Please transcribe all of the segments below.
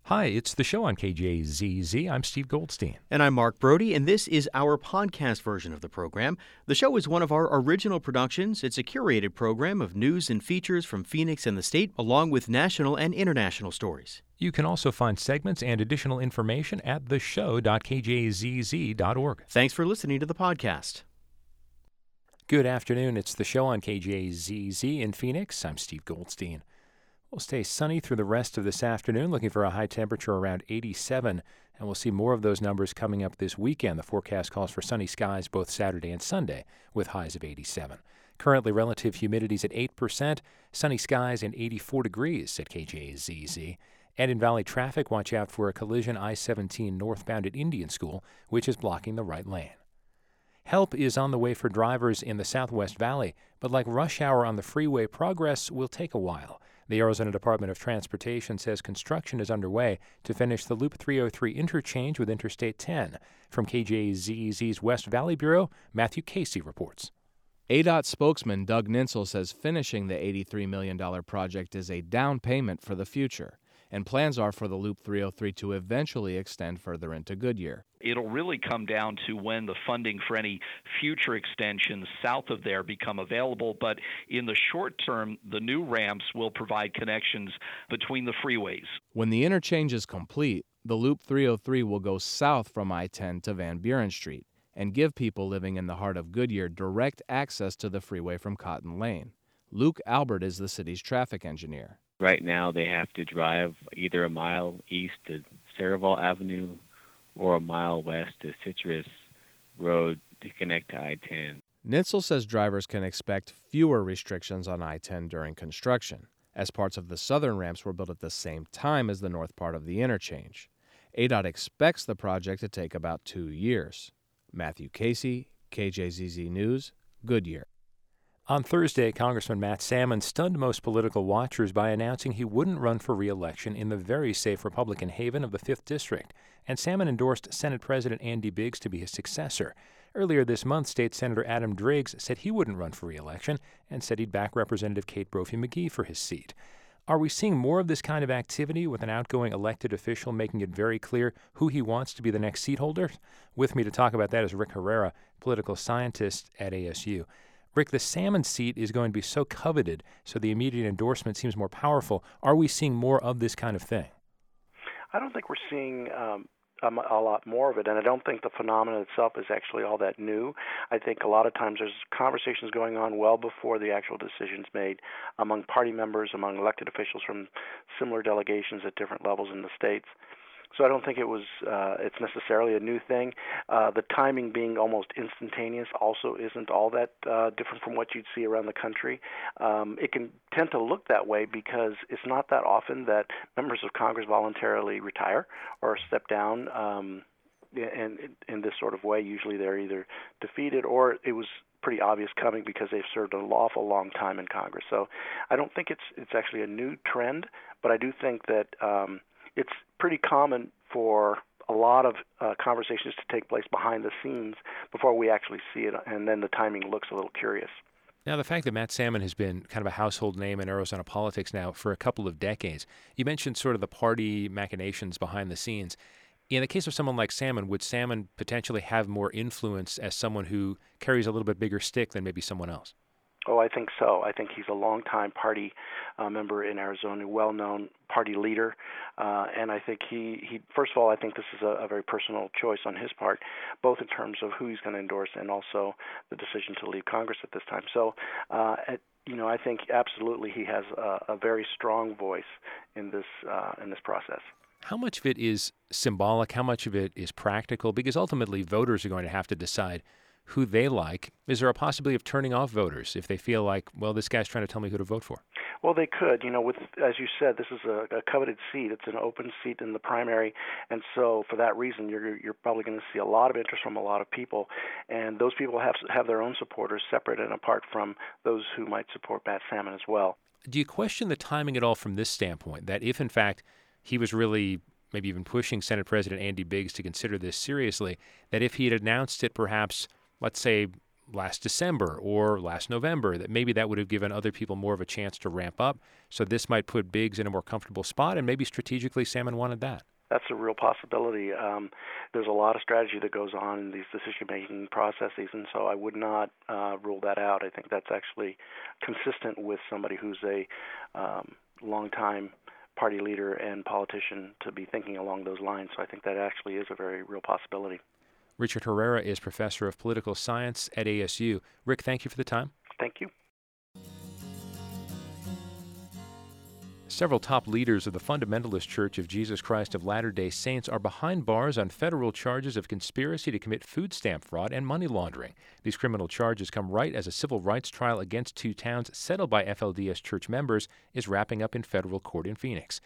Hi, it's the show on KJZZ. I'm Steve Goldstein. And I'm Mark Brody, and this is our podcast version of the program. The show is one of our original productions. It's a curated program of news and features from Phoenix and the state, along with national and international stories. You can also find segments and additional information at theshow.kjzz.org. Thanks for listening to the podcast. Good afternoon. It's the show on KJZZ in Phoenix. I'm Steve Goldstein. We'll stay sunny through the rest of this afternoon, looking for a high temperature around 87, and we'll see more of those numbers coming up this weekend. The forecast calls for sunny skies both Saturday and Sunday, with highs of 87. Currently, relative humidity's at 8%, sunny skies and 84 degrees at KJZZ. And in Valley traffic, watch out for a collision I-17 northbound at Indian School, which is blocking the right lane. Help is on the way for drivers in the Southwest Valley, but like rush hour on the freeway, progress will take a while. The Arizona Department of Transportation says construction is underway to finish the Loop 303 interchange with Interstate 10. From KJZZ's West Valley Bureau, Matthew Casey reports. ADOT spokesman Doug Nintzel says finishing the $83 million project is a down payment for the future, and plans are for the Loop 303 to eventually extend further into Goodyear. It'll really come down to when the funding for any future extensions south of there become available. But in the short term, the new ramps will provide connections between the freeways. When the interchange is complete, the Loop 303 will go south from I-10 to Van Buren Street and give people living in the heart of Goodyear direct access to the freeway from Cotton Lane. Luke Albert is the city's traffic engineer. Right now, they have to drive either a mile east to Saraval Avenue or a mile west to Citrus Road to connect to I-10. Nintzel says drivers can expect fewer restrictions on I-10 during construction, as parts of the southern ramps were built at the same time as the north part of the interchange. ADOT expects the project to take about 2 years. Matthew Casey, KJZZ News, Goodyear. On Thursday, Congressman Matt Salmon stunned most political watchers by announcing he wouldn't run for re-election in the very safe Republican haven of the 5th District, and Salmon endorsed Senate President Andy Biggs to be his successor. Earlier this month, State Senator Adam Driggs said he wouldn't run for re-election and said he'd back Representative Kate Brophy-McGee for his seat. Are we seeing more of this kind of activity with an outgoing elected official making it very clear who he wants to be the next seat holder? With me to talk about that is Rick Herrera, political scientist at ASU. Rick, the Salmon seat is going to be so coveted, so the immediate endorsement seems more powerful. Are we seeing more of this kind of thing? I don't think we're seeing a lot more of it, and I don't think the phenomenon itself is actually all that new. I think a lot of times there's conversations going on well before the actual decision's made among party members, among elected officials from similar delegations at different levels in the states. So I don't think it's necessarily a new thing. The timing being almost instantaneous also isn't all that different from what you'd see around the country. It can tend to look that way because it's not that often that members of Congress voluntarily retire or step down in this sort of way. Usually they're either defeated or it was pretty obvious coming because they've served an awful long time in Congress. So I don't think it's actually a new trend, but I do think that it's pretty common for a lot of conversations to take place behind the scenes before we actually see it, and then the timing looks a little curious. Now, the fact that Matt Salmon has been kind of a household name in Arizona politics now for a couple of decades, you mentioned sort of the party machinations behind the scenes. In the case of someone like Salmon, would Salmon potentially have more influence as someone who carries a little bit bigger stick than maybe someone else? Oh, I think so. I think he's a longtime party member in Arizona, well-known party leader, and I think he first of all, I think this is a very personal choice on his part, both in terms of who he's going to endorse and also the decision to leave Congress at this time. So, I think absolutely he has a very strong voice in this process. How much of it is symbolic? How much of it is practical? Because ultimately, voters are going to have to decide who they like. Is there a possibility of turning off voters if they feel like, well, this guy's trying to tell me who to vote for? Well, they could. With, as you said, this is a coveted seat. It's an open seat in the primary, and so for that reason, you're probably going to see a lot of interest from a lot of people, and those people have their own supporters separate and apart from those who might support Matt Salmon as well. Do you question the timing at all from this standpoint, that if, in fact, he was really maybe even pushing Senate President Andy Biggs to consider this seriously, that if he had announced it perhaps, let's say, last December or last November, that maybe that would have given other people more of a chance to ramp up. So this might put Biggs in a more comfortable spot, and maybe strategically Salmon wanted that. That's a real possibility. There's a lot of strategy that goes on in these decision-making processes, and so I would not rule that out. I think that's actually consistent with somebody who's a longtime party leader and politician to be thinking along those lines. So I think that actually is a very real possibility. Richard Herrera is professor of political science at ASU. Rick, thank you for the time. Thank you. Several top leaders of the Fundamentalist Church of Jesus Christ of Latter-day Saints are behind bars on federal charges of conspiracy to commit food stamp fraud and money laundering. These criminal charges come right as a civil rights trial against two towns settled by FLDS church members is wrapping up in federal court in Phoenix.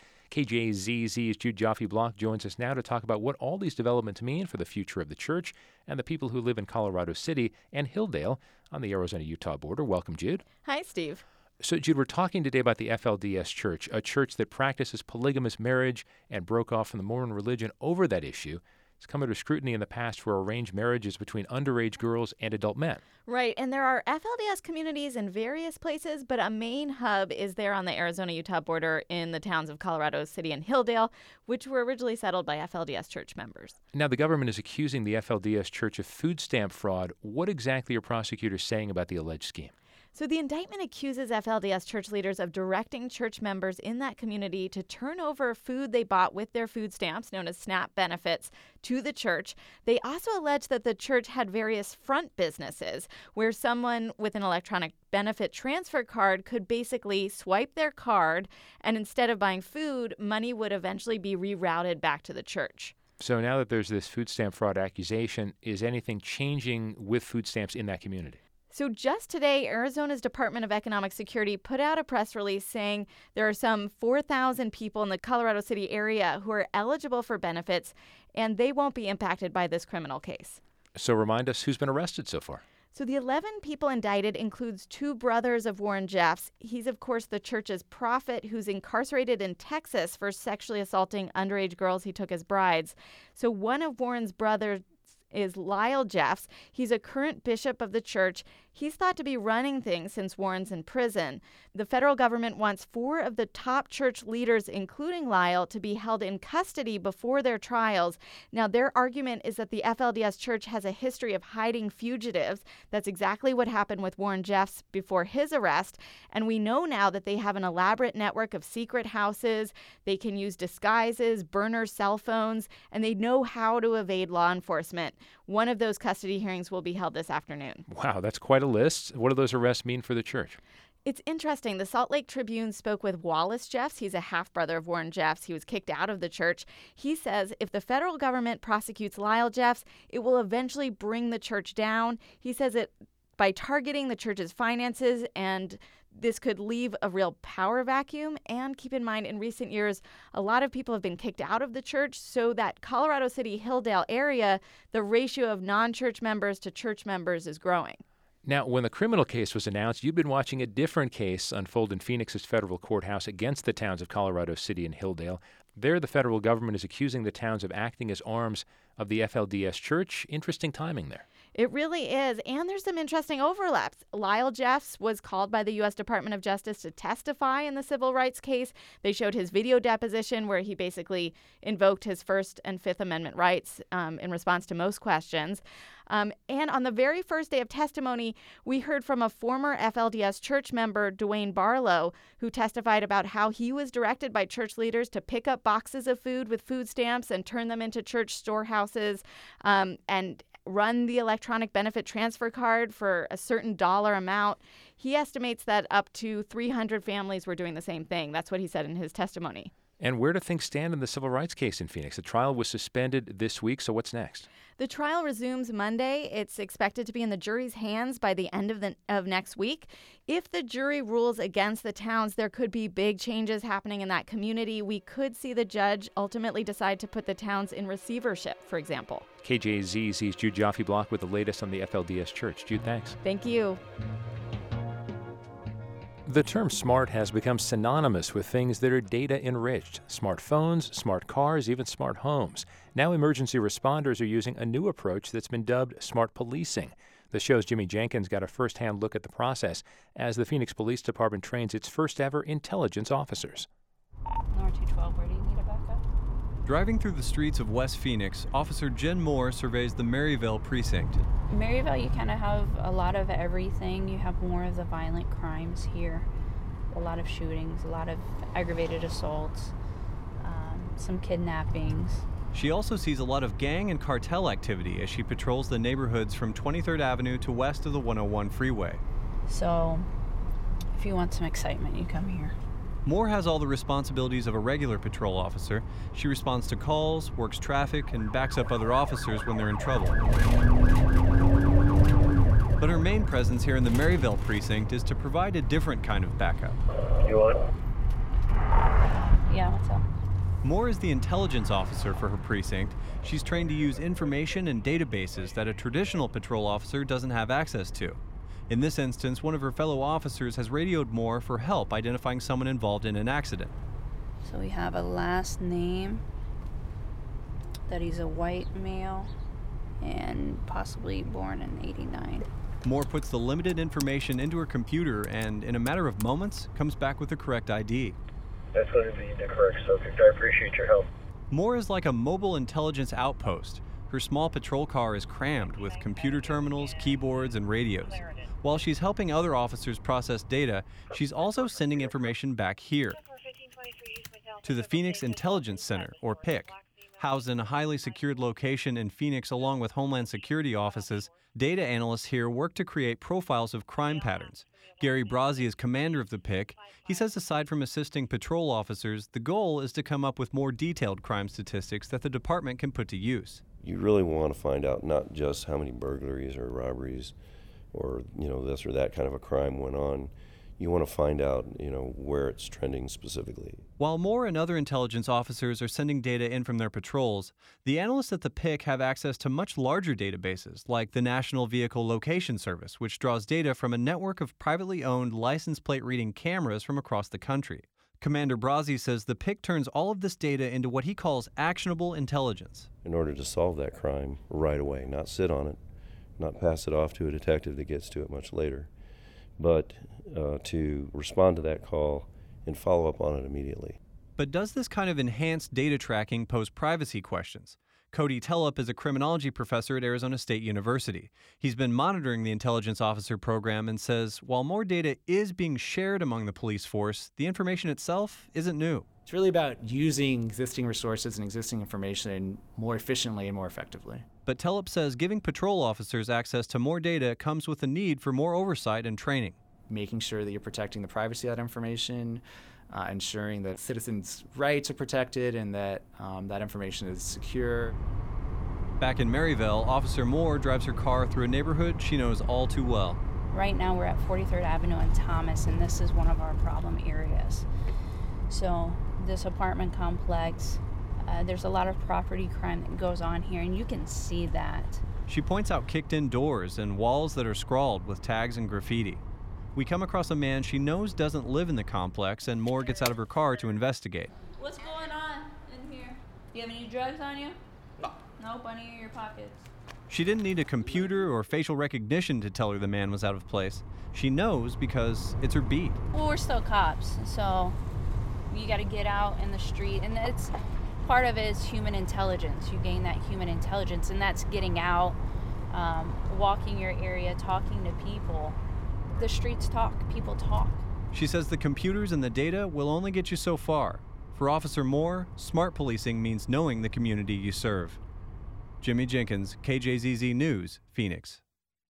KJZZ's Jude Joffe-Block joins us now to talk about what all these developments mean for the future of the church and the people who live in Colorado City and Hilldale on the Arizona-Utah border. Welcome, Jude. Hi, Steve. So, Jude, we're talking today about the FLDS Church, a church that practices polygamous marriage and broke off from the Mormon religion over that issue. It's come under scrutiny in the past for arranged marriages between underage girls and adult men. Right, and there are FLDS communities in various places, but a main hub is there on the Arizona-Utah border in the towns of Colorado City and Hilldale, which were originally settled by FLDS church members. Now, the government is accusing the FLDS Church of food stamp fraud. What exactly are prosecutors saying about the alleged scheme? So the indictment accuses FLDS church leaders of directing church members in that community to turn over food they bought with their food stamps, known as SNAP benefits, to the church. They also allege that the church had various front businesses where someone with an electronic benefit transfer card could basically swipe their card, and instead of buying food, money would eventually be rerouted back to the church. So now that there's this food stamp fraud accusation, is anything changing with food stamps in that community? So just today, Arizona's Department of Economic Security put out a press release saying there are some 4,000 people in the Colorado City area who are eligible for benefits, and they won't be impacted by this criminal case. So remind us who's been arrested so far. So the 11 people indicted includes two brothers of Warren Jeffs. He's, of course, the church's prophet who's incarcerated in Texas for sexually assaulting underage girls he took as brides. So one of Warren's brothers is Lyle Jeffs. He's a current bishop of the church. He's thought to be running things since Warren's in prison. The federal government wants 4 of the top church leaders, including Lyle, to be held in custody before their trials. Now, their argument is that the FLDS church has a history of hiding fugitives. That's exactly what happened with Warren Jeffs before his arrest. And we know now that they have an elaborate network of secret houses. They can use disguises, burner cell phones, and they know how to evade law enforcement. One of those custody hearings will be held this afternoon. Wow, that's quite a list. What do those arrests mean for the church? It's interesting. The Salt Lake Tribune spoke with Wallace Jeffs. He's a half-brother of Warren Jeffs. He was kicked out of the church. He says if the federal government prosecutes Lyle Jeffs, it will eventually bring the church down. He says it by targeting the church's finances, and this could leave a real power vacuum. And keep in mind, in recent years, a lot of people have been kicked out of the church, so that Colorado City, Hilldale area, the ratio of non-church members to church members is growing. Now, when the criminal case was announced, you'd been watching a different case unfold in Phoenix's federal courthouse against the towns of Colorado City and Hilldale. There, the federal government is accusing the towns of acting as arms of the FLDS Church. Interesting timing there. It really is. And there's some interesting overlaps. Lyle Jeffs was called by the U.S. Department of Justice to testify in the civil rights case. They showed his video deposition where he basically invoked his First and Fifth Amendment rights in response to most questions. And on the very first day of testimony, we heard from a former FLDS church member, Dwayne Barlow, who testified about how he was directed by church leaders to pick up boxes of food with food stamps and turn them into church storehouses and run the electronic benefit transfer card for a certain dollar amount. He estimates that up to 300 families were doing the same thing. That's what he said in his testimony. And where do things stand in the civil rights case in Phoenix? The trial was suspended this week, so what's next? The trial resumes Monday. It's expected to be in the jury's hands by the end of next week. If the jury rules against the towns, there could be big changes happening in that community. We could see the judge ultimately decide to put the towns in receivership, for example. KJZZ's Jude Joffe-Block with the latest on the FLDS Church. Jude, thanks. Thank you. The term smart has become synonymous with things that are data enriched. Smartphones, smart cars, even smart homes. Now emergency responders are using a new approach that's been dubbed smart policing. The show's Jimmy Jenkins got a first-hand look at the process as the Phoenix Police Department trains its first-ever intelligence officers. Number 212, where do you need a backup? Driving through the streets of West Phoenix, Officer Jen Moore surveys the Maryvale precinct. In Maryvale, you kind of have a lot of everything. You have more of the violent crimes here. A lot of shootings, a lot of aggravated assaults, some kidnappings. She also sees a lot of gang and cartel activity as she patrols the neighborhoods from 23rd Avenue to west of the 101 freeway. So, if you want some excitement, you come here. Moore has all the responsibilities of a regular patrol officer. She responds to calls, works traffic, and backs up other officers when they're in trouble. But her main presence here in the Maryvale precinct is to provide a different kind of backup. You want? Yeah, what's up? Moore is the intelligence officer for her precinct. She's trained to use information and databases that a traditional patrol officer doesn't have access to. In this instance, one of her fellow officers has radioed Moore for help identifying someone involved in an accident. So we have a last name, that he's a white male, and possibly born in '89. Moore puts the limited information into her computer and, in a matter of moments, comes back with the correct ID. That's going to be the correct subject. I appreciate your help. Moore is like a mobile intelligence outpost. Her small patrol car is crammed with computer terminals, keyboards, and radios. While she's helping other officers process data, she's also sending information back here to the Phoenix Intelligence Center, or PIC. Housed in a highly secured location in Phoenix along with Homeland Security offices, data analysts here work to create profiles of crime patterns. Gary Brazzi is commander of the PIC. He says aside from assisting patrol officers, the goal is to come up with more detailed crime statistics that the department can put to use. You really want to find out not just how many burglaries or robberies or, this or that kind of a crime went on. You want to find out, where it's trending specifically. While Moore and other intelligence officers are sending data in from their patrols, the analysts at the PIC have access to much larger databases, like the National Vehicle Location Service, which draws data from a network of privately owned license plate reading cameras from across the country. Commander Brazzi says the PIC turns all of this data into what he calls actionable intelligence. In order to solve that crime right away, not sit on it, not pass it off to a detective that gets to it much later, but to respond to that call and follow up on it immediately. But does this kind of enhanced data tracking pose privacy questions? Cody Tellup is a criminology professor at Arizona State University. He's been monitoring the intelligence officer program and says while more data is being shared among the police force, the information itself isn't new. It's really about using existing resources and existing information more efficiently and more effectively. But Tellup says giving patrol officers access to more data comes with a need for more oversight and training. Making sure that you're protecting the privacy of that information, ensuring that citizens' rights are protected and that that information is secure. Back in Maryvale, Officer Moore drives her car through a neighborhood she knows all too well. Right now we're at 43rd Avenue and Thomas, and this is one of our problem areas. So this apartment complex, there's a lot of property crime that goes on here, and you can see that. She points out kicked-in doors and walls that are scrawled with tags and graffiti. We come across a man she knows doesn't live in the complex, and Moore gets out of her car to investigate. What's going on in here? Do you have any drugs on you? No. Nope, any of your pockets. She didn't need a computer or facial recognition to tell her the man was out of place. She knows because it's her beat. Well, we're still cops, so you got to get out in the street, and it's part of it is human intelligence. You gain that human intelligence, and that's getting out, walking your area, talking to people. The streets talk, people talk. She says the computers and the data will only get you so far. For Officer Moore, smart policing means knowing the community you serve. Jimmy Jenkins, KJZZ News, Phoenix.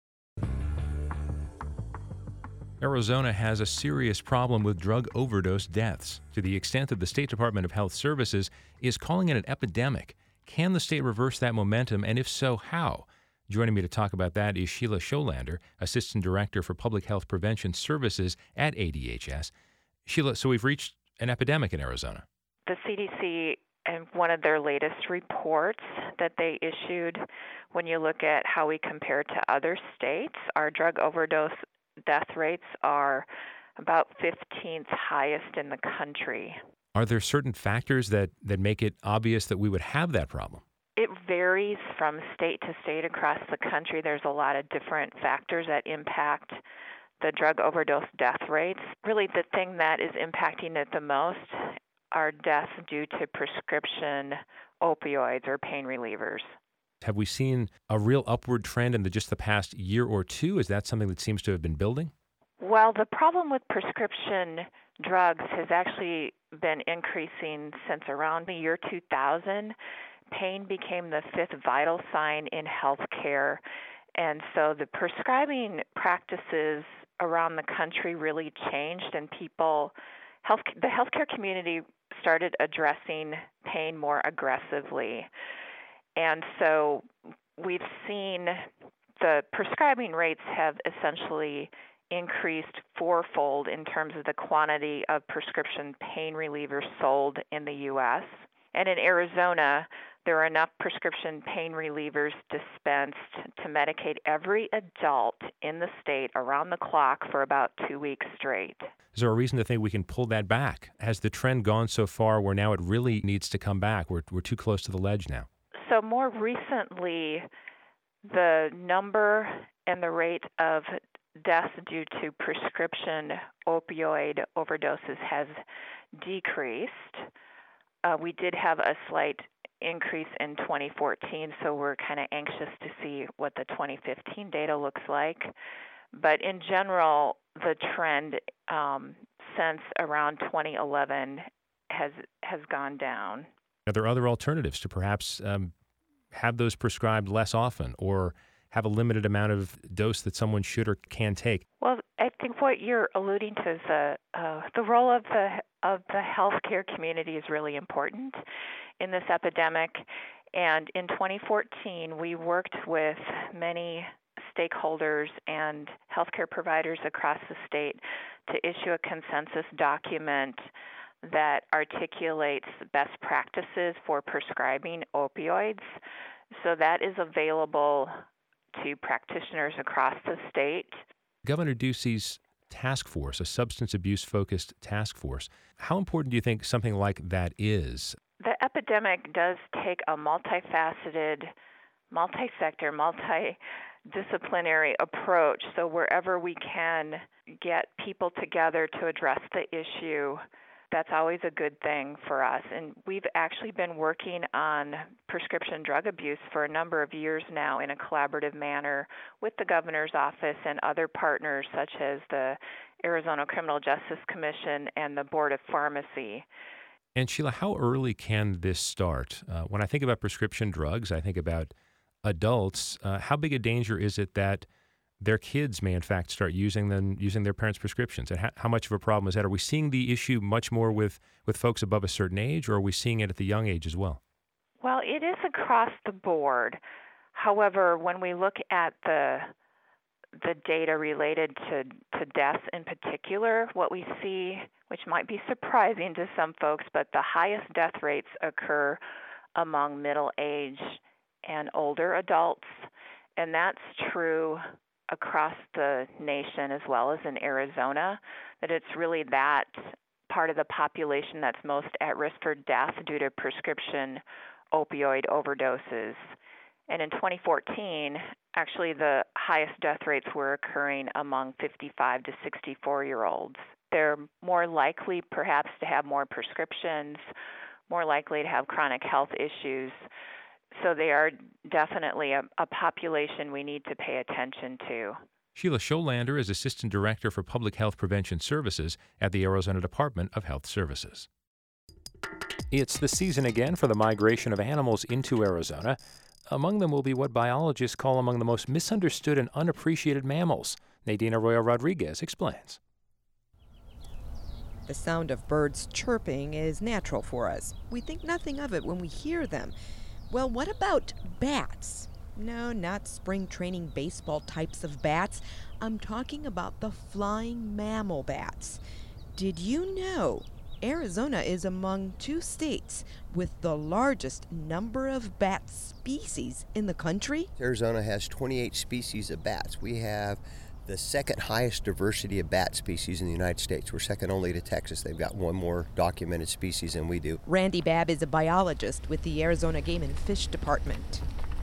Arizona has a serious problem with drug overdose deaths, to the extent that the State Department of Health Services is calling it an epidemic. Can the state reverse that momentum, and if so, how? Joining me to talk about that is Sheila Scholander, Assistant Director for Public Health Prevention Services at ADHS. Sheila, so we've reached an epidemic in Arizona. The CDC, in one of their latest reports that they issued, when you look at how we compare to other states, our drug overdose death rates are about 15th highest in the country. Are there certain factors that make it obvious that we would have that problem? It varies from state to state across the country. There's a lot of different factors that impact the drug overdose death rates. Really, the thing that is impacting it the most are deaths due to prescription opioids or pain relievers. Have we seen a real upward trend in just the past year or two? Is that something that seems to have been building? Well, the problem with prescription drugs has actually been increasing since around the year 2000. Pain became the fifth vital sign in healthcare, and so the prescribing practices around the country really changed, and the healthcare community started addressing pain more aggressively. And so we've seen the prescribing rates have essentially increased fourfold in terms of the quantity of prescription pain relievers sold in the U.S. And in Arizona, there are enough prescription pain relievers dispensed to medicate every adult in the state around the clock for about 2 weeks straight. Is there a reason to think we can pull that back? Has the trend gone so far where now it really needs to come back? We're too close to the ledge now. So more recently, the number and the rate of deaths due to prescription opioid overdoses has decreased. We did have a slight increase in 2014, so we're kind of anxious to see what the 2015 data looks like. But in general, the trend since around 2011 has gone down. Are there other alternatives to perhaps have those prescribed less often or have a limited amount of dose that someone should or can take? Well, I think what you're alluding to is the role of the healthcare community is really important in this epidemic. And in 2014, we worked with many stakeholders and healthcare providers across the state to issue a consensus document that articulates best practices for prescribing opioids. So that is available to practitioners across the state. Governor Ducey's task force, a substance abuse-focused task force, how important do you think something like that is? The epidemic does take a multifaceted, multi-sector, multidisciplinary approach. So wherever we can get people together to address the issue, that's always a good thing for us. And we've actually been working on prescription drug abuse for a number of years now in a collaborative manner with the governor's office and other partners such as the Arizona Criminal Justice Commission and the Board of Pharmacy. And Sheila, how early can this start? When I think about prescription drugs, I think about adults. How big a danger is it that their kids may in fact start using their parents' prescriptions? And how much of a problem is that? Are we seeing the issue much more with folks above a certain age, or are we seeing it at the young age as well? Well, it is across the board. However, when we look at the data related to deaths in particular, what we see, which might be surprising to some folks, but the highest death rates occur among middle-aged and older adults. And that's true across the nation as well as in Arizona, that it's really that part of the population that's most at risk for death due to prescription opioid overdoses. And in 2014, actually the highest death rates were occurring among 55 to 64-year-olds. They're more likely perhaps to have more prescriptions, more likely to have chronic health issues. So they are definitely a population we need to pay attention to. Sheila Scholander is Assistant Director for Public Health Prevention Services at the Arizona Department of Health Services. It's the season again for the migration of animals into Arizona. Among them will be what biologists call among the most misunderstood and unappreciated mammals. Nadine Arroyo Rodriguez explains. The sound of birds chirping is natural for us. We think nothing of it when we hear them. Well, what about bats? No, not spring training baseball types of bats. I'm talking about the flying mammal bats. Did you know Arizona is among 2 states with the largest number of bat species in the country? Arizona has 28 species of bats. We have the second highest diversity of bat species in the United States. We're second only to Texas. They've got one more documented species than we do. Randy Babb is a biologist with the Arizona Game and Fish Department.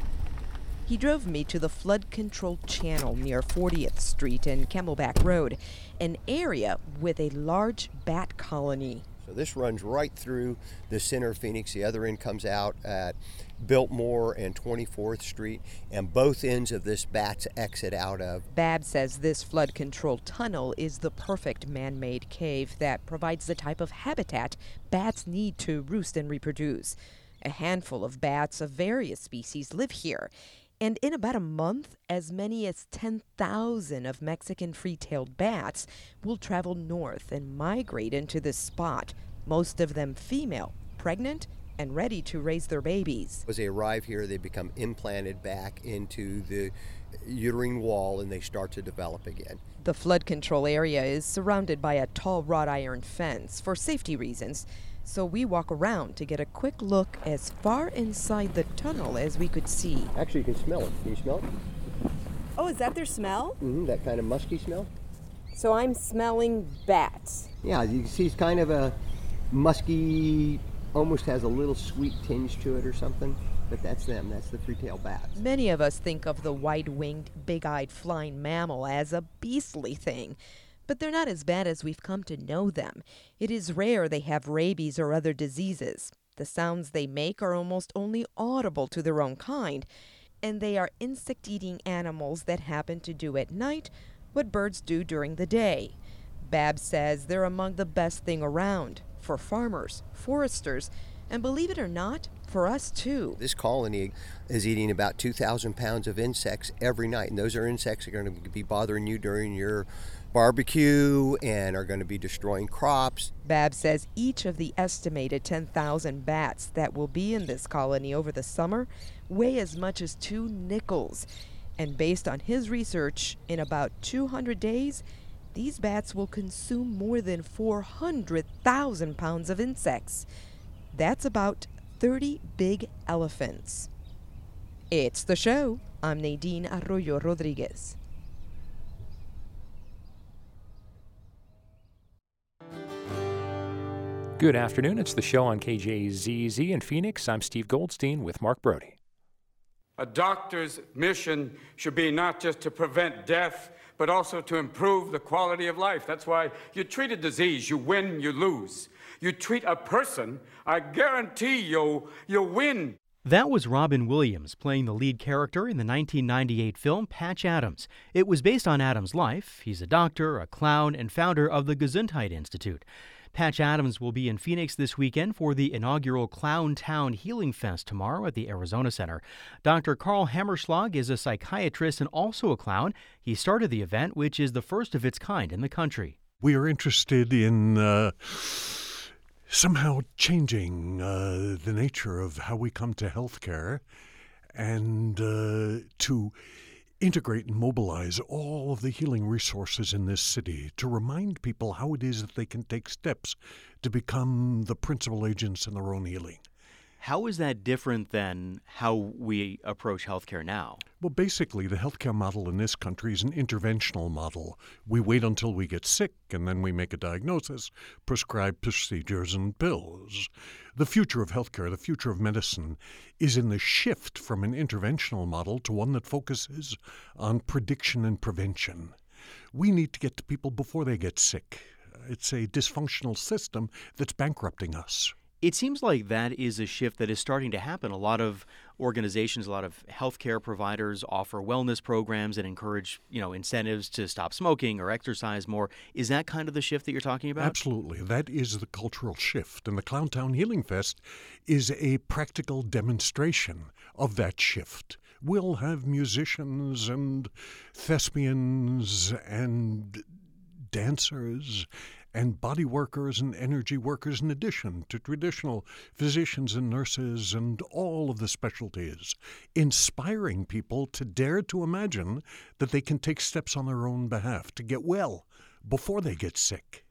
He drove me to the flood control channel near 40th Street and Camelback Road, an area with a large bat colony. So this runs right through the center of Phoenix. The other end comes out at Biltmore and 24th Street, and both ends of this bats exit out of. Babb says this flood control tunnel is the perfect man-made cave that provides the type of habitat bats need to roost and reproduce. A handful of bats of various species live here. And in about a month, as many as 10,000 of Mexican free-tailed bats will travel north and migrate into this spot, most of them female, pregnant, and ready to raise their babies. As they arrive here, they become implanted back into the uterine wall and they start to develop again. The flood control area is surrounded by a tall wrought iron fence for safety reasons. So we walk around to get a quick look as far inside the tunnel as we could see. Actually, you can smell it. Can you smell it? Oh, is that their smell? Mm-hmm, that kind of musky smell. So I'm smelling bats. Yeah, you can see it's kind of a musky, almost has a little sweet tinge to it or something. But that's them. That's the free-tailed bats. Many of us think of the wide-winged, big-eyed flying mammal as a beastly thing. But they're not as bad as we've come to know them. It is rare they have rabies or other diseases. The sounds they make are almost only audible to their own kind. And they are insect-eating animals that happen to do at night what birds do during the day. Babb says they're among the best thing around for farmers, foresters, and believe it or not, for us too. This colony is eating about 2,000 pounds of insects every night. And those are insects that are going to be bothering you during your barbecue and are going to be destroying crops. Babb says each of the estimated 10,000 bats that will be in this colony over the summer weigh as much as 2 nickels. And based on his research, in about 200 days, these bats will consume more than 400,000 pounds of insects. That's about 30 big elephants. It's the show. I'm Nadine Arroyo Rodriguez. Good afternoon. It's the show on KJZZ in Phoenix. I'm Steve Goldstein with Mark Brody. A doctor's mission should be not just to prevent death, but also to improve the quality of life. That's why you treat a disease, you win, you lose. You treat a person, I guarantee you'll win. That was Robin Williams playing the lead character in the 1998 film Patch Adams. It was based on Adams' life. He's a doctor, a clown, and founder of the Gesundheit Institute. Patch Adams will be in Phoenix this weekend for the inaugural Clown Town Healing Fest tomorrow at the Arizona Center. Dr. Carl Hammerschlag is a psychiatrist and also a clown. He started the event, which is the first of its kind in the country. We are interested in somehow changing the nature of how we come to healthcare and to integrate and mobilize all of the healing resources in this city to remind people how it is that they can take steps to become the principal agents in their own healing. How is that different than how we approach healthcare now? Well, basically, the healthcare model in this country is an interventional model. We wait until we get sick, and then we make a diagnosis, prescribe procedures and pills. The future of healthcare, the future of medicine, is in the shift from an interventional model to one that focuses on prediction and prevention. We need to get to people before they get sick. It's a dysfunctional system that's bankrupting us. It seems like that is a shift that is starting to happen. A lot of organizations, a lot of healthcare providers offer wellness programs that encourage, incentives to stop smoking or exercise more. Is that kind of the shift that you're talking about? Absolutely. That is the cultural shift. And the Clown Town Healing Fest is a practical demonstration of that shift. We'll have musicians and thespians and dancers and body workers and energy workers in addition to traditional physicians and nurses and all of the specialties, inspiring people to dare to imagine that they can take steps on their own behalf to get well before they get sick.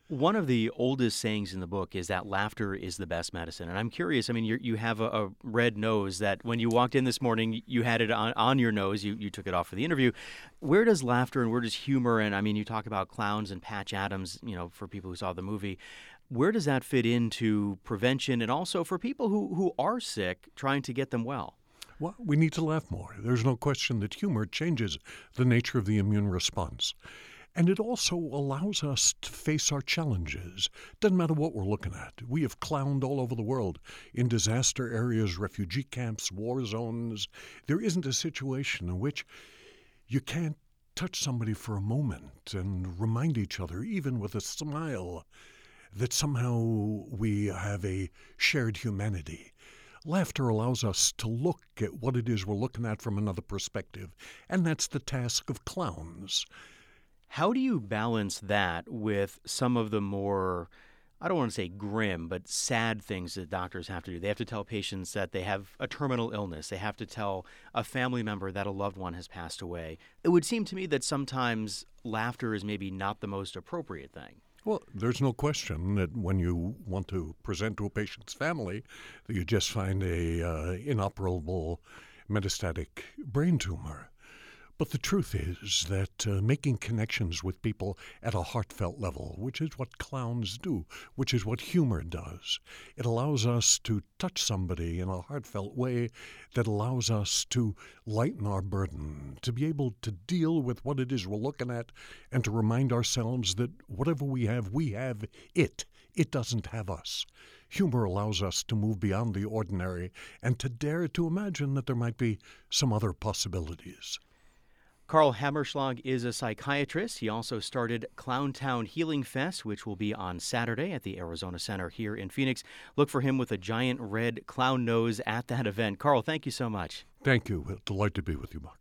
One of the oldest sayings in the book is that laughter is the best medicine. And I'm curious, I mean, you have a red nose that when you walked in this morning, you had it on your nose. You took it off for the interview. Where does laughter and where does humor, and I mean, you talk about clowns and Patch Adams, for people who saw the movie. Where does that fit into prevention and also for people who are sick, trying to get them well? Well, we need to laugh more. There's no question that humor changes the nature of the immune response. And it also allows us to face our challenges. Doesn't matter what we're looking at. We have clowned all over the world in disaster areas, refugee camps, war zones. There isn't a situation in which you can't touch somebody for a moment and remind each other, even with a smile, that somehow we have a shared humanity. Laughter allows us to look at what it is we're looking at from another perspective, and that's the task of clowns. How do you balance that with some of the more, I don't want to say grim, but sad things that doctors have to do? They have to tell patients that they have a terminal illness. They have to tell a family member that a loved one has passed away. It would seem to me that sometimes laughter is maybe not the most appropriate thing. Well, there's no question that when you want to present to a patient's family, that you just find a inoperable metastatic brain tumor. But the truth is that making connections with people at a heartfelt level, which is what clowns do, which is what humor does, it allows us to touch somebody in a heartfelt way that allows us to lighten our burden, to be able to deal with what it is we're looking at, and to remind ourselves that whatever we have it. It doesn't have us. Humor allows us to move beyond the ordinary and to dare to imagine that there might be some other possibilities. Karl Hammerschlag is a psychiatrist. He also started Clowntown Healing Fest, which will be on Saturday at the Arizona Center here in Phoenix. Look for him with a giant red clown nose at that event. Karl, thank you so much. Thank you. Delighted to be with you, Mark.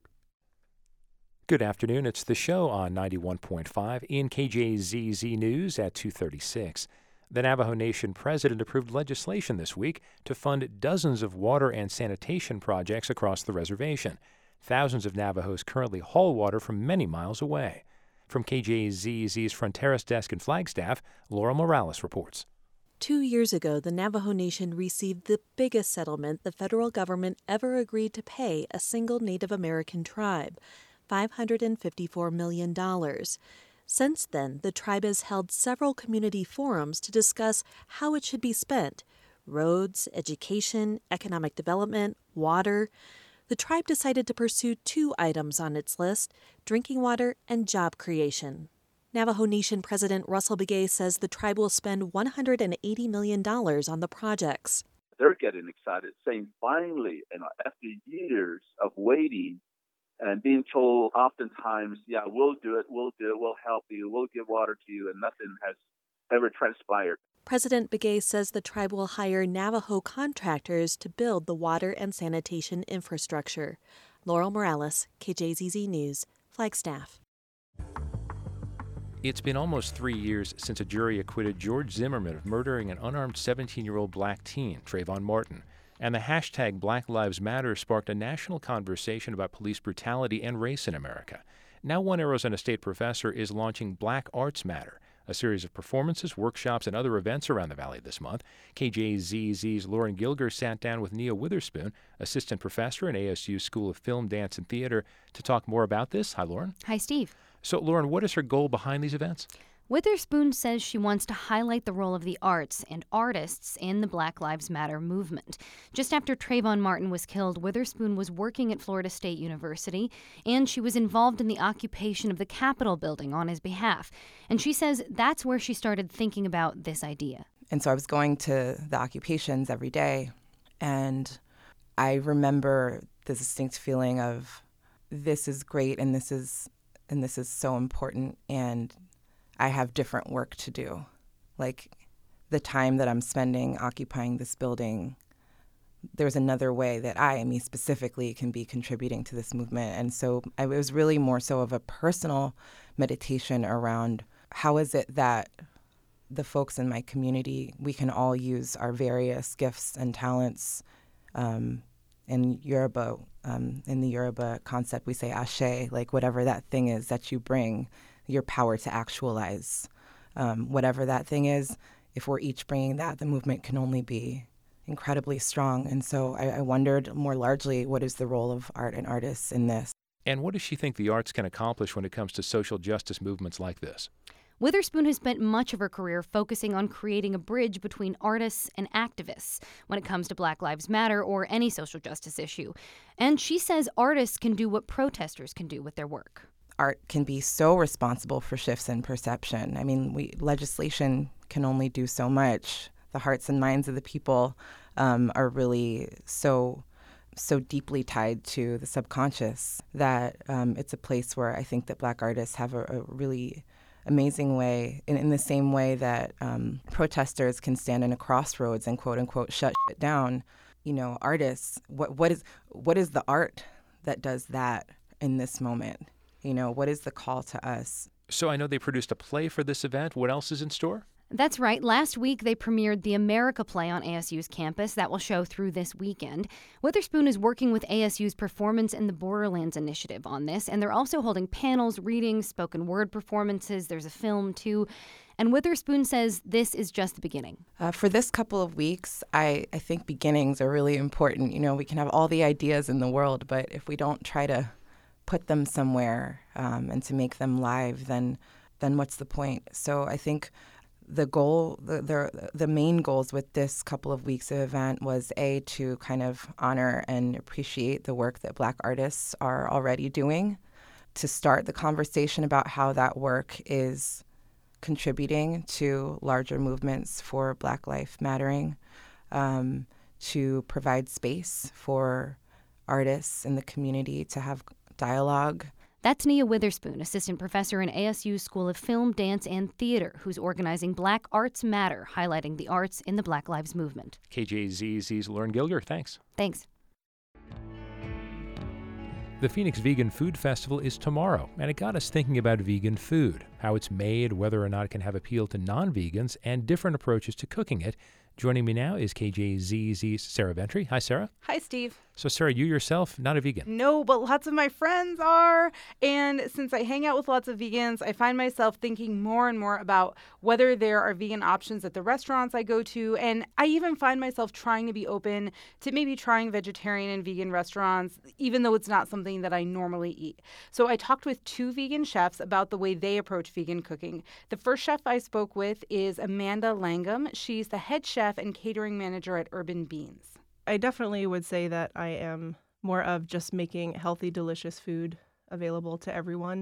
Good afternoon. It's the show on 91.5 in KJZZ News at 2:36. The Navajo Nation president approved legislation this week to fund dozens of water and sanitation projects across the reservation. Thousands of Navajos currently haul water from many miles away. From KJZZ's Fronteras Desk in Flagstaff, Laura Morales reports. 2 years ago, the Navajo Nation received the biggest settlement the federal government ever agreed to pay a single Native American tribe, $554 million. Since then, the tribe has held several community forums to discuss how it should be spent: roads, education, economic development, water. The tribe decided to pursue 2 items on its list: drinking water and job creation. Navajo Nation President Russell Begay says the tribe will spend $180 million on the projects. They're getting excited, saying finally, after years of waiting and being told oftentimes, yeah, we'll do it, we'll help you, we'll give water to you, and nothing has ever transpired. President Begay says the tribe will hire Navajo contractors to build the water and sanitation infrastructure. Laurel Morales, KJZZ News, Flagstaff. It's been almost 3 years since a jury acquitted George Zimmerman of murdering an unarmed 17-year-old black teen, Trayvon Martin. And the hashtag Black Lives Matter sparked a national conversation about police brutality and race in America. Now one Arizona State professor is launching Black Arts Matter, a series of performances, workshops, and other events around the valley this month. KJZZ's Lauren Gilger sat down with Nia Witherspoon, assistant professor in ASU's School of Film, Dance, and Theater, to talk more about this. Hi, Lauren. Hi, Steve. So, Lauren, what is her goal behind these events? Witherspoon says she wants to highlight the role of the arts and artists in the Black Lives Matter movement. Just after Trayvon Martin was killed, Witherspoon was working at Florida State University, and she was involved in the occupation of the Capitol building on his behalf. And she says that's where she started thinking about this idea. And so I was going to the occupations every day, and I remember the distinct feeling of this is great and this is so important, and I have different work to do. Like the time that I'm spending occupying this building, there's another way that me specifically, can be contributing to this movement. And so it was really more so of a personal meditation around how is it that the folks in my community, we can all use our various gifts and talents. In Yoruba, in the Yoruba concept, we say ashe, like whatever that thing is that you bring, your power to actualize. whatever that thing is, if we're each bringing that, the movement can only be incredibly strong. And so I wondered more largely, what is the role of art and artists in this? And what does she think the arts can accomplish when it comes to social justice movements like this? Witherspoon has spent much of her career focusing on creating a bridge between artists and activists when it comes to Black Lives Matter or any social justice issue. And she says artists can do what protesters can do with their work. Art can be so responsible for shifts in perception. I mean, legislation can only do so much. The hearts and minds of the people are really so deeply tied to the subconscious that it's a place where I think that Black artists have a really amazing way, in the same way that protesters can stand in a crossroads and quote unquote shut shit down. You know, artists, what is the art that does that in this moment? You know, what is the call to us? So I know they produced a play for this event. What else is in store? That's right. Last week, they premiered the America play on ASU's campus. That will show through this weekend. Witherspoon is working with ASU's Performance in the Borderlands initiative on this, and they're also holding panels, readings, spoken word performances. There's a film, too. And Witherspoon says this is just the beginning. For this couple of weeks, I think beginnings are really important. You know, we can have all the ideas in the world, but if we don't try to put them somewhere and to make them live, then what's the point? So I think the goal, the main goals with this couple of weeks of event was to kind of honor and appreciate the work that Black artists are already doing, to start the conversation about how that work is contributing to larger movements for Black life mattering, to provide space for artists in the community to have dialogue. That's Nia Witherspoon, assistant professor in ASU's School of Film, Dance, and Theater, who's organizing Black Arts Matter, highlighting the arts in the Black Lives Movement. KJZZ's Lauren Gilger, thanks. Thanks. The Phoenix Vegan Food Festival is tomorrow, and it got us thinking about vegan food, how it's made, whether or not it can have appeal to non-vegans, and different approaches to cooking it. Joining me now is KJZZ's Sarah Ventry. Hi, Sarah. Hi, Steve. So, Sarah, you yourself, not a vegan. No, but lots of my friends are. And since I hang out with lots of vegans, I find myself thinking more and more about whether there are vegan options at the restaurants I go to. And I even find myself trying to be open to maybe trying vegetarian and vegan restaurants, even though it's not something that I normally eat. So I talked with two vegan chefs about the way they approach vegan cooking. The first chef I spoke with is Amanda Langham. She's the head chef and catering manager at Urban Beans. I definitely would say that I am more of just making healthy, delicious food available to everyone.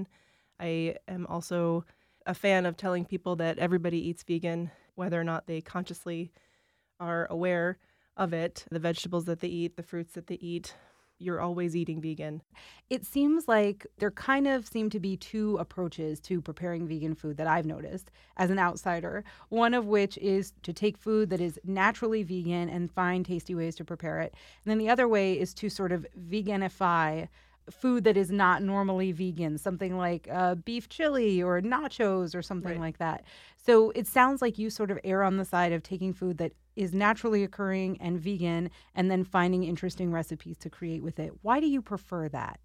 I am also a fan of telling people that everybody eats vegan, whether or not they consciously are aware of it. The vegetables that they eat, the fruits that they eat, you're always eating vegan. It seems like there kind of seem to be two approaches to preparing vegan food that I've noticed as an outsider. One of which is to take food that is naturally vegan and find tasty ways to prepare it. And then the other way is to sort of veganify food that is not normally vegan, something like beef chili or nachos or something like that. So it sounds like you sort of err on the side of taking food that is naturally occurring and vegan and then finding interesting recipes to create with it. Why do you prefer that?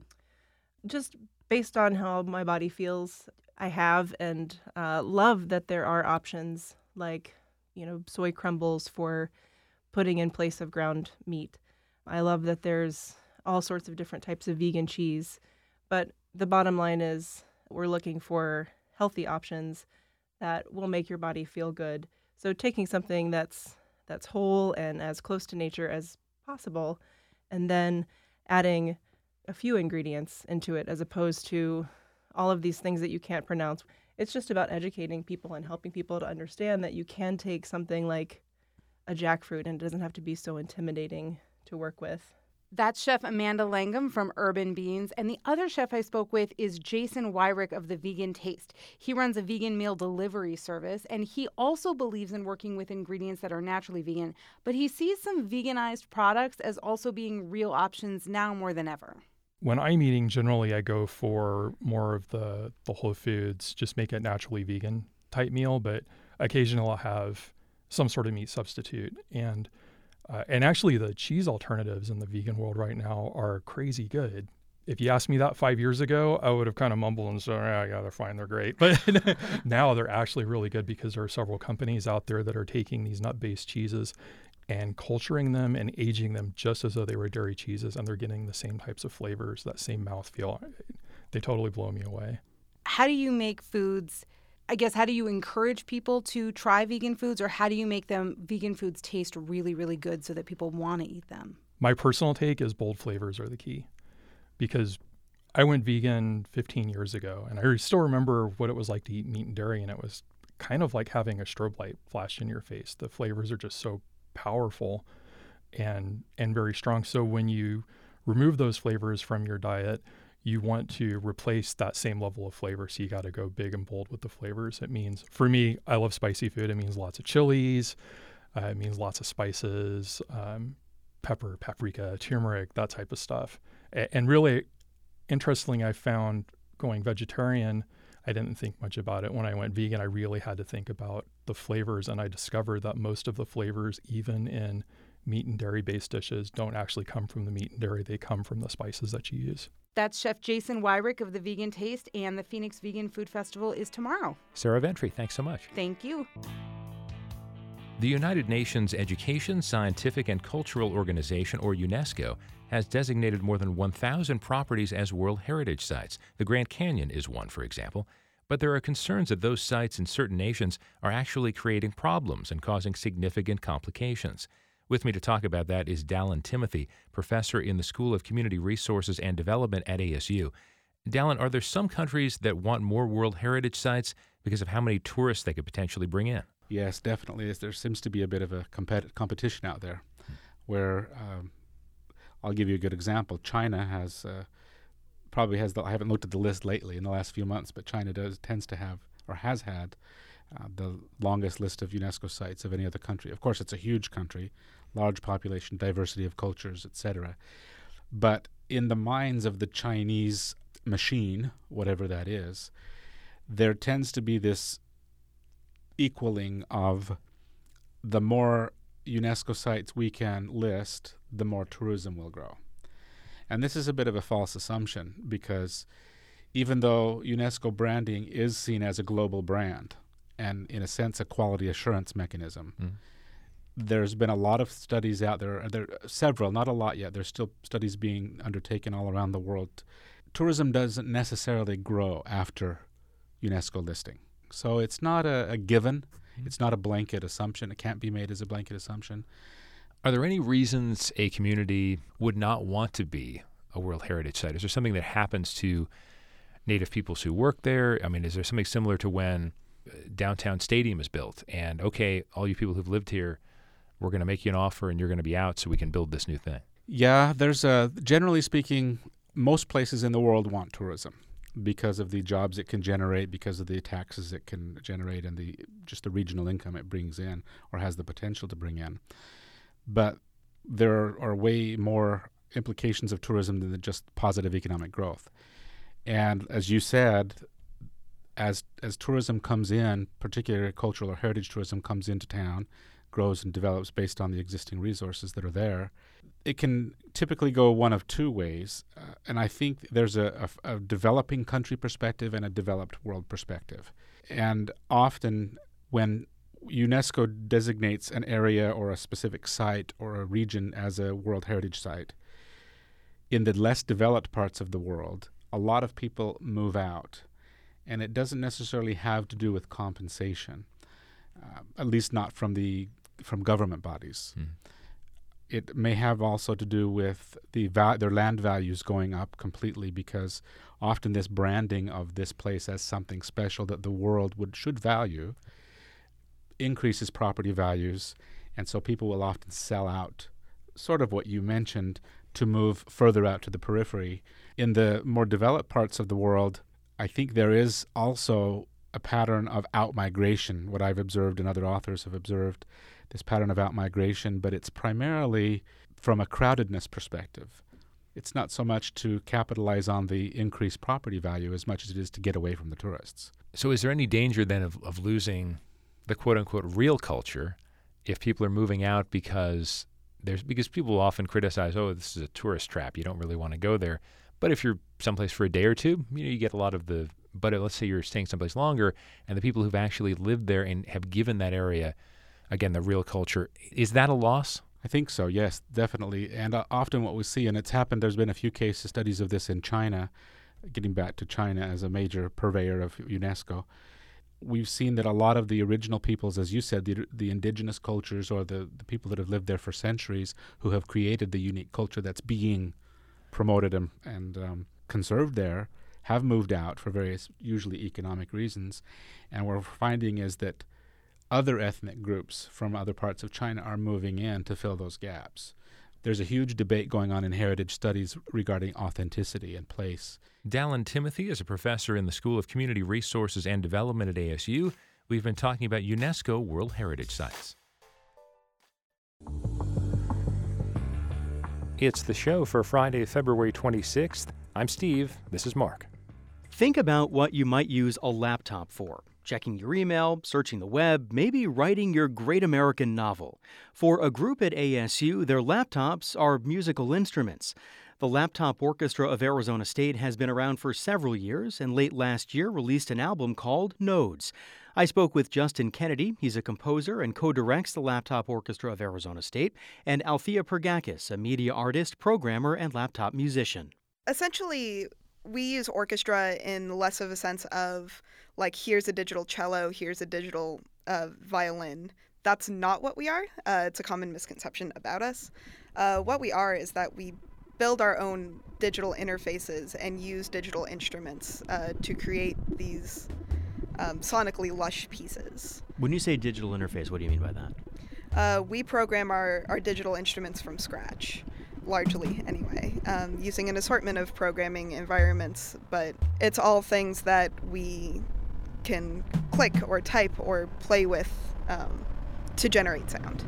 Just based on how my body feels, I have and love that there are options like, soy crumbles for putting in place of ground meat. I love that there's all sorts of different types of vegan cheese. But the bottom line is we're looking for healthy options that will make your body feel good. So taking something that's whole and as close to nature as possible, and then adding a few ingredients into it as opposed to all of these things that you can't pronounce. It's just about educating people and helping people to understand that you can take something like a jackfruit and it doesn't have to be so intimidating to work with. That's Chef Amanda Langham from Urban Beans. And the other chef I spoke with is Jason Wyrick of The Vegan Taste. He runs a vegan meal delivery service, and he also believes in working with ingredients that are naturally vegan. But he sees some veganized products as also being real options now more than ever. When I'm eating, generally I go for more of the whole foods, just make it naturally vegan type meal, but occasionally I'll have some sort of meat substitute. And actually the cheese alternatives in the vegan world right now are crazy good. If you asked me that 5 years ago, I would have kind of mumbled and said, yeah, they're fine, they're great. But now they're actually really good because there are several companies out there that are taking these nut-based cheeses and culturing them and aging them just as though they were dairy cheeses, and they're getting the same types of flavors, that same mouthfeel. They totally blow me away. How do you make foods, I guess, how do you encourage people to try vegan foods, or how do you make vegan foods taste really, really good so that people want to eat them? My personal take is bold flavors are the key, because I went vegan 15 years ago, and I still remember what it was like to eat meat and dairy, and it was kind of like having a strobe light flash in your face. The flavors are just so powerful and very strong. So when you remove those flavors from your diet, you want to replace that same level of flavor. So you got to go big and bold with the flavors. It means, for me, I love spicy food. It means lots of chilies. It means lots of spices, pepper, paprika, turmeric, that type of stuff. And really, interestingly, I found going vegetarian, I didn't think much about it. When I went vegan, I really had to think about the flavors, and I discovered that most of the flavors, even in meat and dairy-based dishes, don't actually come from the meat and dairy. They come from the spices that you use. That's Chef Jason Wyrick of The Vegan Taste, and the Phoenix Vegan Food Festival is tomorrow. Sarah Ventry, thanks so much. Thank you. The United Nations Education, Scientific, and Cultural Organization, or UNESCO, has designated more than 1,000 properties as World Heritage Sites. The Grand Canyon is one, for example. But there are concerns that those sites in certain nations are actually creating problems and causing significant complications. With me to talk about that is Dallin Timothy, professor in the School of Community Resources and Development at ASU. Dallin, are there some countries that want more World Heritage Sites because of how many tourists they could potentially bring in? Yes, definitely. There seems to be a bit of a competition out there where, I'll give you a good example. China has, I haven't looked at the list lately in the last few months, but China tends to have, or has had, the longest list of UNESCO sites of any other country. Of course, it's a huge country, large population, diversity of cultures, etc. But in the minds of the Chinese machine, whatever that is, there tends to be this equaling of the more UNESCO sites we can list, the more tourism will grow. And this is a bit of a false assumption, because even though UNESCO branding is seen as a global brand and, in a sense, a quality assurance mechanism, there's been a lot of studies out there. There are several, not a lot yet. There's still studies being undertaken all around the world. Tourism doesn't necessarily grow after UNESCO listing. So it's not a given. It's not a blanket assumption. It can't be made as a blanket assumption. Are there any reasons a community would not want to be a World Heritage Site? Is there something that happens to Native peoples who work there? I mean, is there something similar to when downtown stadium is built and, okay, all you people who've lived here, we're going to make you an offer and you're going to be out so we can build this new thing? Yeah, there's generally speaking, most places in the world want tourism because of the jobs it can generate, because of the taxes it can generate, and just the regional income it brings in or has the potential to bring in. But there are way more implications of tourism than just positive economic growth. And as you said, as tourism comes in, particularly cultural or heritage tourism comes into town, grows and develops based on the existing resources that are there, it can typically go one of two ways. And I think there's a developing country perspective and a developed world perspective. And often when UNESCO designates an area or a specific site or a region as a World Heritage Site, in the less developed parts of the world, a lot of people move out. And it doesn't necessarily have to do with compensation, at least not from government bodies. It may have also to do with their land values going up completely, because often this branding of this place as something special that the world should value increases property values, and so people will often sell out, sort of what you mentioned, to move further out to the periphery. In the more developed parts of the world, I think there is also a pattern of outmigration, what I've observed and other authors have observed, this pattern of outmigration, but it's primarily from a crowdedness perspective. It's not so much to capitalize on the increased property value as much as it is to get away from the tourists. So is there any danger then of losing the quote-unquote real culture if people are moving out because people often criticize, oh, this is a tourist trap, you don't really want to go there. But if you're someplace for a day or two, you get a lot of the, but let's say you're staying someplace longer and the people who've actually lived there and have given that area, again, the real culture, is that a loss? I think so, yes, definitely. And often what we see, and it's happened, there's been a few case studies of this in China, getting back to China as a major purveyor of UNESCO. We've seen that a lot of the original peoples, as you said, the indigenous cultures or the people that have lived there for centuries who have created the unique culture that's being promoted and conserved there, have moved out for various, usually economic reasons. And what we're finding is that other ethnic groups from other parts of China are moving in to fill those gaps. There's a huge debate going on in heritage studies regarding authenticity and place. Dallin Timothy is a professor in the School of Community Resources and Development at ASU. We've been talking about UNESCO World Heritage Sites. It's the show for Friday, February 26th. I'm Steve. This is Mark. Think about what you might use a laptop for. Checking your email, searching the web, maybe writing your great American novel. For a group at ASU, their laptops are musical instruments. The Laptop Orchestra of Arizona State has been around for several years and late last year released an album called Nodes. I spoke with Justin Kennedy. He's a composer and co-directs the Laptop Orchestra of Arizona State, and Althea Pergakis, a media artist, programmer, and laptop musician. Essentially, we use orchestra in less of a sense of, like, here's a digital cello, here's a digital violin. That's not what we are. It's a common misconception about us. What we are is that we build our own digital interfaces and use digital instruments to create these sonically lush pieces. When you say digital interface, what do you mean by that? We program our digital instruments from scratch, largely anyway, using an assortment of programming environments, but it's all things that we can click or type or play with to generate sound.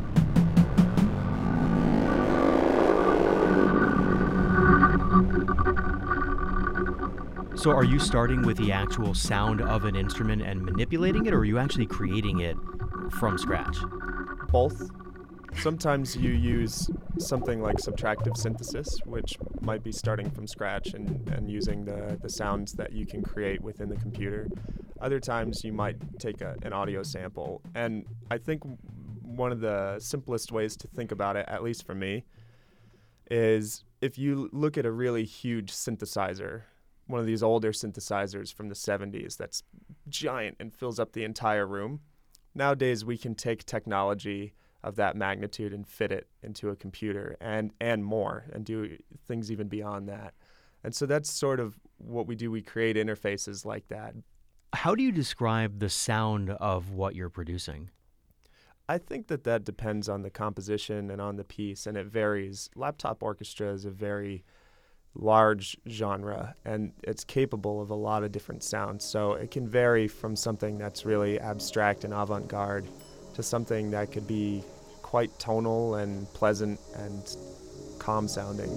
So are you starting with the actual sound of an instrument and manipulating it, or are you actually creating it from scratch? Both. Sometimes you use something like subtractive synthesis, which might be starting from scratch and using the sounds that you can create within the computer. Other times you might take an audio sample. And I think one of the simplest ways to think about it, at least for me, is if you look at a really huge synthesizer, one of these older synthesizers from the 70s that's giant and fills up the entire room. Nowadays, we can take technology of that magnitude and fit it into a computer and more and do things even beyond that. And so that's sort of what we do. We create interfaces like that. How do you describe the sound of what you're producing? I think that depends on the composition and on the piece, and it varies. Laptop orchestra is a very large genre, and it's capable of a lot of different sounds. So it can vary from something that's really abstract and avant-garde to something that could be quite tonal and pleasant and calm sounding.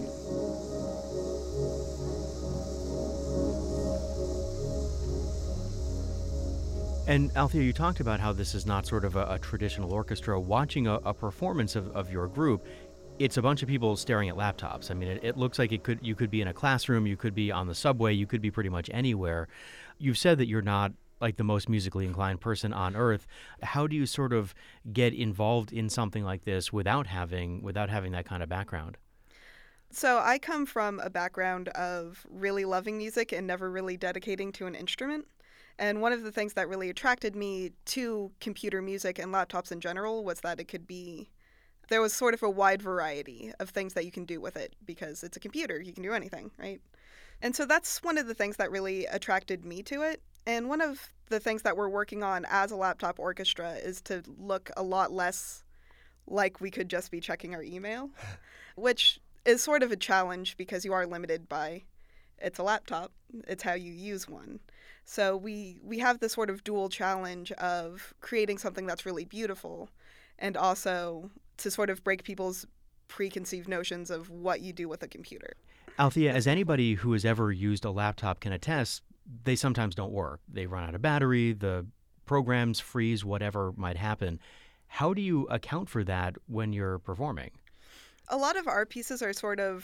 And Althea, you talked about how this is not sort of a traditional orchestra. Watching a performance of your group, it's a bunch of people staring at laptops. I mean, it looks like you could be in a classroom, you could be on the subway, you could be pretty much anywhere. You've said that you're not like the most musically inclined person on earth. How do you sort of get involved in something like this without having that kind of background? So I come from a background of really loving music and never really dedicating to an instrument. And one of the things that really attracted me to computer music and laptops in general was that there was sort of a wide variety of things that you can do with it because it's a computer. You can do anything, right? And so that's one of the things that really attracted me to it. And one of the things that we're working on as a laptop orchestra is to look a lot less like we could just be checking our email, which is sort of a challenge because you are limited by it's a laptop. It's how you use one. So we have this sort of dual challenge of creating something that's really beautiful and also to sort of break people's preconceived notions of what you do with a computer. Althea, as anybody who has ever used a laptop can attest, they sometimes don't work. They run out of battery, the programs freeze, whatever might happen. How do you account for that when you're performing? A lot of our pieces are sort of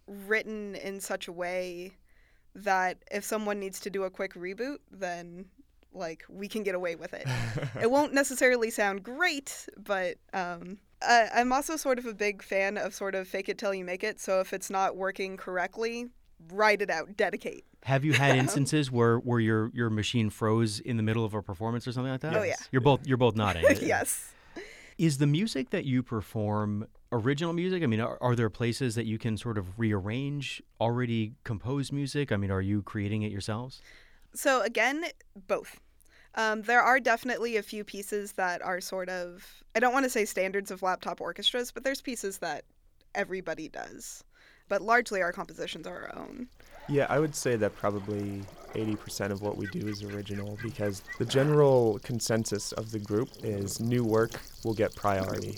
written in such a way that if someone needs to do a quick reboot, then like we can get away with it. It won't necessarily sound great, but I'm also sort of a big fan of sort of fake it till you make it. So if it's not working correctly, write it out, dedicate. Have you had instances where your machine froze in the middle of a performance or something like that? Oh, yeah. You're both nodding. Yes. Is the music that you perform original music? I mean, are there places that you can sort of rearrange already composed music? I mean, are you creating it yourselves? So again, both. There are definitely a few pieces that are sort of, I don't want to say standards of laptop orchestras, but there's pieces that everybody does. But largely our compositions are our own. Yeah, I would say that probably 80% of what we do is original, because the general consensus of the group is new work will get priority.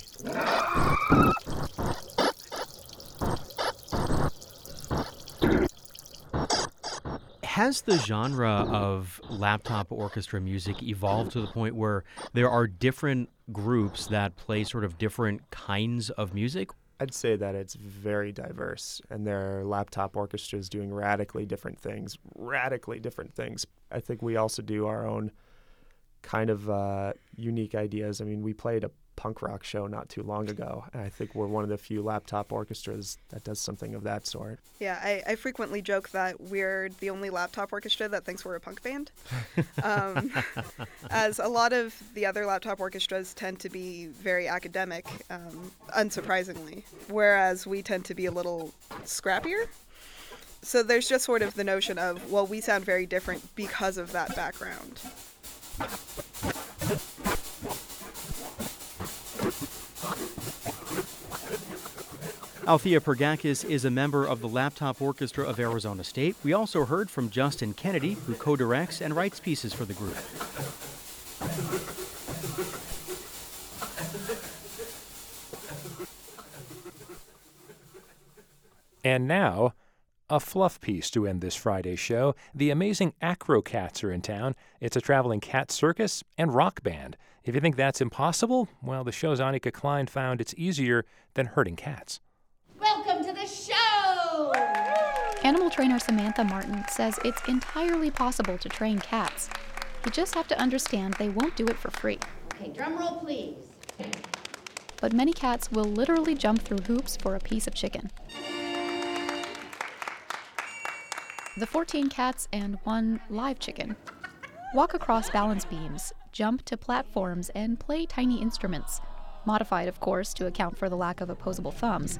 Has the genre of laptop orchestra music evolved to the point where there are different groups that play sort of different kinds of music? I'd say that it's very diverse, and there are laptop orchestras doing radically different things. I think we also do our own kind of unique ideas. I mean, we played a punk rock show not too long ago, and I think we're one of the few laptop orchestras that does something of that sort. Yeah, I frequently joke that we're the only laptop orchestra that thinks we're a punk band. As a lot of the other laptop orchestras tend to be very academic, unsurprisingly, whereas we tend to be a little scrappier. So there's just sort of the notion of, well, we sound very different because of that background. Althea Pergakis is a member of the Laptop Orchestra of Arizona State. We also heard from Justin Kennedy, who co-directs and writes pieces for the group. And now, a fluff piece to end this Friday's show. The amazing Acrocats are in town. It's a traveling cat circus and rock band. If you think that's impossible, well, the show's Annika Klein found it's easier than herding cats. Welcome to the show! Animal trainer Samantha Martin says it's entirely possible to train cats. You just have to understand they won't do it for free. Okay, drum roll, please. But many cats will literally jump through hoops for a piece of chicken. The 14 cats and one live chicken walk across balance beams, jump to platforms, and play tiny instruments, modified, of course, to account for the lack of opposable thumbs.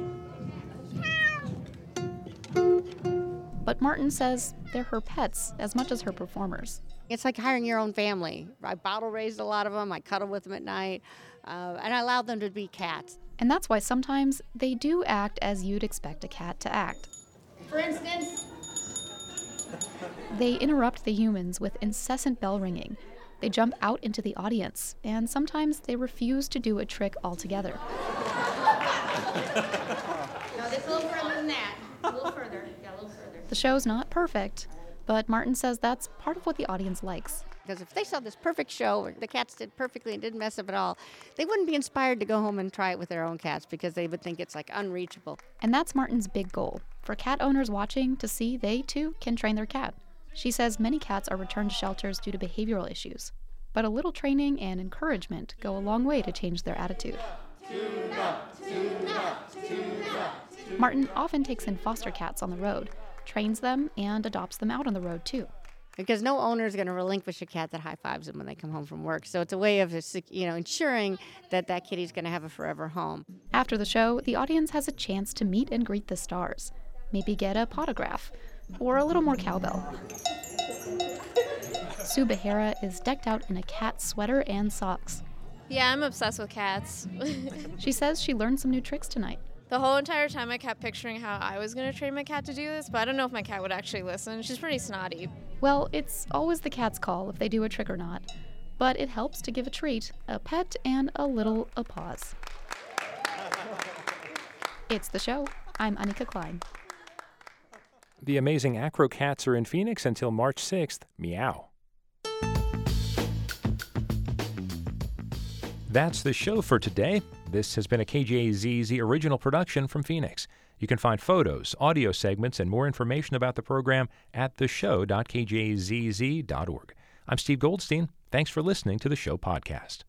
But Martin says they're her pets as much as her performers. It's like hiring your own family. I bottle raised a lot of them, I cuddle with them at night, and I allow them to be cats. And that's why sometimes they do act as you'd expect a cat to act. For instance, they interrupt the humans with incessant bell ringing. They jump out into the audience, and sometimes they refuse to do a trick altogether. No, this a little further than that. A little further. Yeah, a little further. The show's not perfect, but Martin says that's part of what the audience likes. Because if they saw this perfect show where the cats did perfectly and didn't mess up at all, they wouldn't be inspired to go home and try it with their own cats because they would think it's like unreachable. And that's Martin's big goal, for cat owners watching to see they too can train their cat. She says many cats are returned to shelters due to behavioral issues, but a little training and encouragement go a long way to change their attitude. Martin often takes in foster cats on the road, trains them, and adopts them out on the road too. Because no owner is going to relinquish a cat that high-fives them when they come home from work. So it's a way of ensuring that that kitty's going to have a forever home. After the show, the audience has a chance to meet and greet the stars. Maybe get a potograph, or a little more cowbell. Sue Behera is decked out in a cat sweater and socks. Yeah, I'm obsessed with cats. She says she learned some new tricks tonight. The whole entire time I kept picturing how I was going to train my cat to do this, but I don't know if my cat would actually listen. She's pretty snotty. Well, it's always the cat's call if they do a trick or not. But it helps to give a treat, a pet, and a little applause. It's the show. I'm Annika Klein. The amazing Acrocats are in Phoenix until March 6th. Meow. That's the show for today. This has been a KJZZ original production from Phoenix. You can find photos, audio segments, and more information about the program at theshow.kjzz.org. I'm Steve Goldstein. Thanks for listening to the show podcast.